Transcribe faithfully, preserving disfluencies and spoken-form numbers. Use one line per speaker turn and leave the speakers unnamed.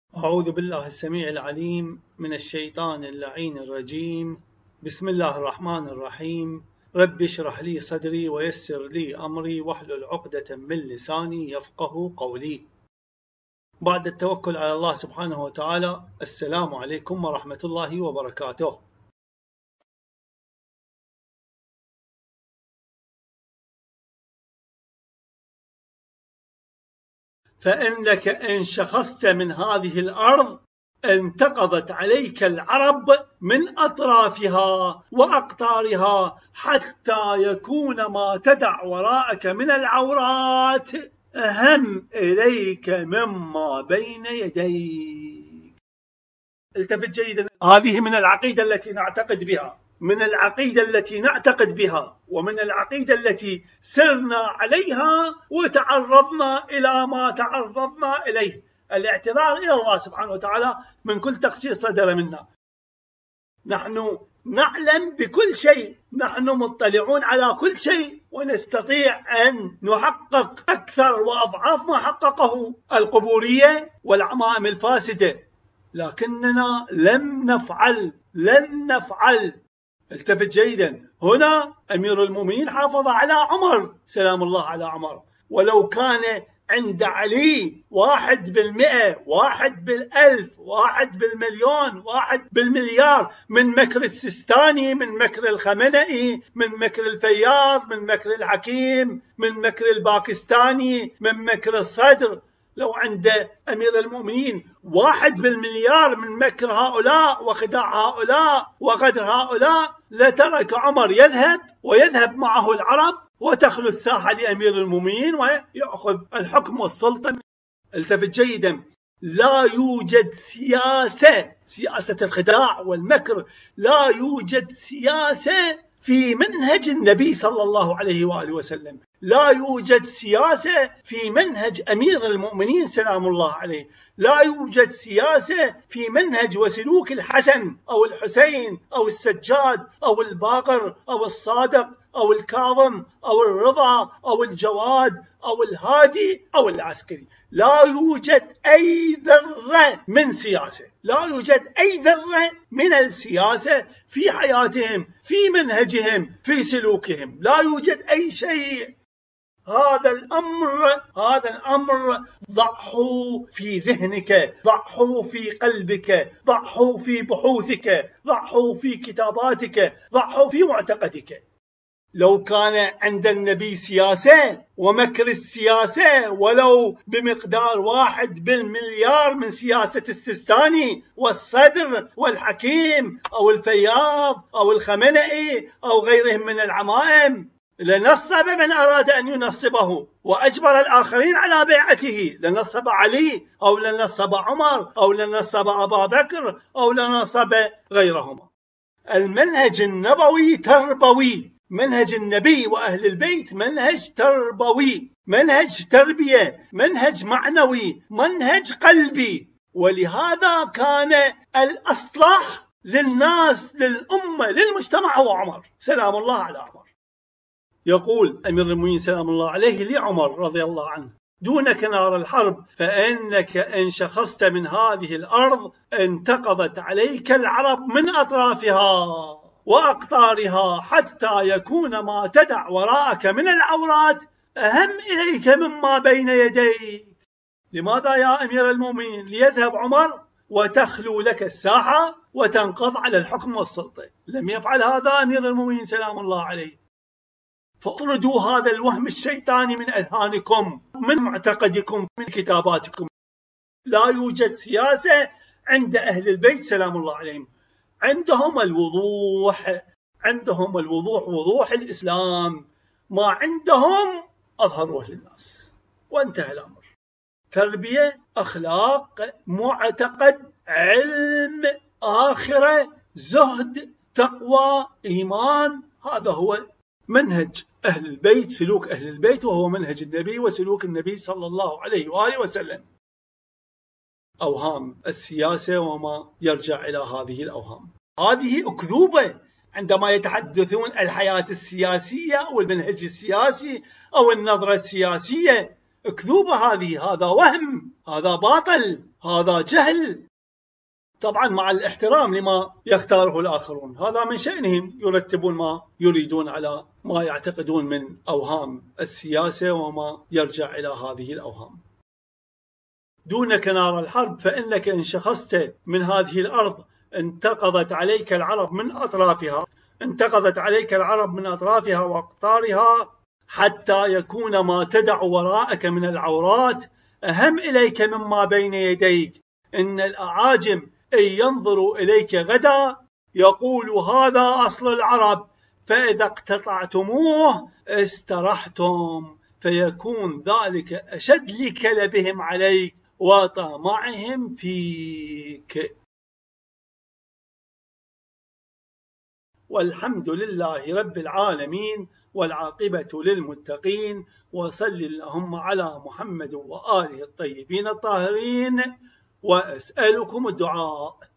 أعوذ بالله السميع العليم من الشيطان اللعين الرجيم. بسم الله الرحمن الرحيم. رب اشرح لي صدري ويسر لي أمري واحلل عقدة من لساني يفقه قولي. بعد التوكل على الله سبحانه وتعالى، السلام عليكم ورحمة الله وبركاته. فإنك إن شخصت من هذه الأرض انتقضت عليك العرب من أطرافها وأقطارها حتى يكون ما تدع وراءك من العورات أهم إليك مما بين يديك. التفت جيدا، هذه من العقيدة التي نعتقد بها من العقيدة التي نعتقد بها ومن العقيدة التي سرنا عليها وتعرضنا إلى ما تعرضنا إليه. الاعتذار إلى الله سبحانه وتعالى من كل تقصير صدر منا. نحن نعلم بكل شيء، نحن مطلعون على كل شيء، ونستطيع أن نحقق أكثر وأضعاف ما حققه القبورية والعمائم الفاسدة، لكننا لم نفعل لن نفعل التفت جيدا، هنا أمير المؤمنين حافظ على عمر سلام الله على عمر، ولو كان عند علي واحد بالمئة، واحد بالألف، واحد بالمليون، واحد بالمليار من مكر السيستاني، من مكر الخمنئي، من مكر الفياض، من مكر الحكيم، من مكر الباكستاني، من مكر الصدر، لو عند أمير المؤمنين واحد بالمليار من مكر هؤلاء وخداع هؤلاء وغدر هؤلاء، لترك عمر يذهب ويذهب معه العرب وتخلو الساحة لأمير المؤمنين ويأخذ الحكم والسلطة. التفت جيدا، لا يوجد سياسة سياسة الخداع والمكر، لا يوجد سياسة في منهج النبي صلى الله عليه وآله وسلم، لا يوجد سياسة في منهج أمير المؤمنين سلام الله عليه، لا يوجد سياسة في منهج وسلوك الحسن أو الحسين أو السجاد أو الباقر أو الصادق أو الكاظم أو الرضا أو الجواد أو الهادي أو العسكري. لا يوجد أي ذرة من سياسة، لا يوجد أي ذرة من السياسة في حياتهم، في منهجهم، في سلوكهم، لا يوجد أي شيء. هذا الأمر هذا الأمر ضعه في ذهنك، ضعه في قلبك، ضعه في بحوثك، ضعه في كتاباتك، ضعه في معتقدك. لو كان عند النبي سياسة ومكر السياسة ولو بمقدار واحد بالمليار من سياسة السيستاني والصدر والحكيم أو الفياض أو الخمنئي أو غيرهم من العمائم، لنصب من أراد أن ينصبه وأجبر الآخرين على بيعته، لنصب علي أو لنصب عمر أو لنصب أبا بكر أو لنصب غيرهما. المنهج النبوي تربوي، منهج النبي وأهل البيت منهج تربوي، منهج تربية، منهج معنوي، منهج قلبي، ولهذا كان الأصلح للناس، للأمة، للمجتمع هو عمر سلام الله على عمر. يقول أمير المؤمنين سلام الله عليه لعمر رضي الله عنه: دونك نار الحرب، فإنك إن شخصت من هذه الأرض انتقضت عليك العرب من أطرافها وأقطارها حتى يكون ما تدع وراءك من العورات أهم إليك مما بين يديك. لماذا يا أمير المؤمنين؟ ليذهب عمر وتخلو لك الساحة وتنقض على الحكم والسلطة. لم يفعل هذا أمير المؤمنين سلام الله عليه. فاطردوا هذا الوهم الشيطاني من أذهانكم، من معتقدكم، من كتاباتكم. لا يوجد سياسة عند أهل البيت سلام الله عليهم. عندهم الوضوح، عندهم الوضوح، وضوح الإسلام، ما عندهم أظهروه للناس وانتهى الأمر. تربية، أخلاق، معتقد، علم، آخرة، زهد، تقوى، إيمان، هذا هو منهج أهل البيت، سلوك أهل البيت، وهو منهج النبي وسلوك النبي صلى الله عليه وآله وسلم. أوهام السياسة وما يرجع إلى هذه الأوهام، هذه أكذوبة. عندما يتحدثون الحياة السياسية أو المنهج السياسي أو النظرة السياسية، أكذوبة هذه، هذا وهم، هذا باطل، هذا جهل، طبعا مع الاحترام لما يختاره الآخرون، هذا من شأنهم يرتبون ما يريدون على ما يعتقدون من أوهام السياسة وما يرجع إلى هذه الأوهام. دونك نار الحرب، فإنك إن شخصت من هذه الأرض انتقضت عليك العرب من أطرافها انتقضت عليك العرب من أطرافها وأقطارها، حتى يكون ما تدع وراءك من العورات أهم إليك مما بين يديك. إن الأعاجم إن ينظروا إليك غدا يقول هذا أصل العرب، فإذا اقتطعتموه استرحتم، فيكون ذلك أشد لكلبهم عليك وطمعهم فيك. والحمد لله رب العالمين، والعاقبة للمتقين، وصل اللهم على محمد وآله الطيبين الطاهرين، وأسألكم الدعاء.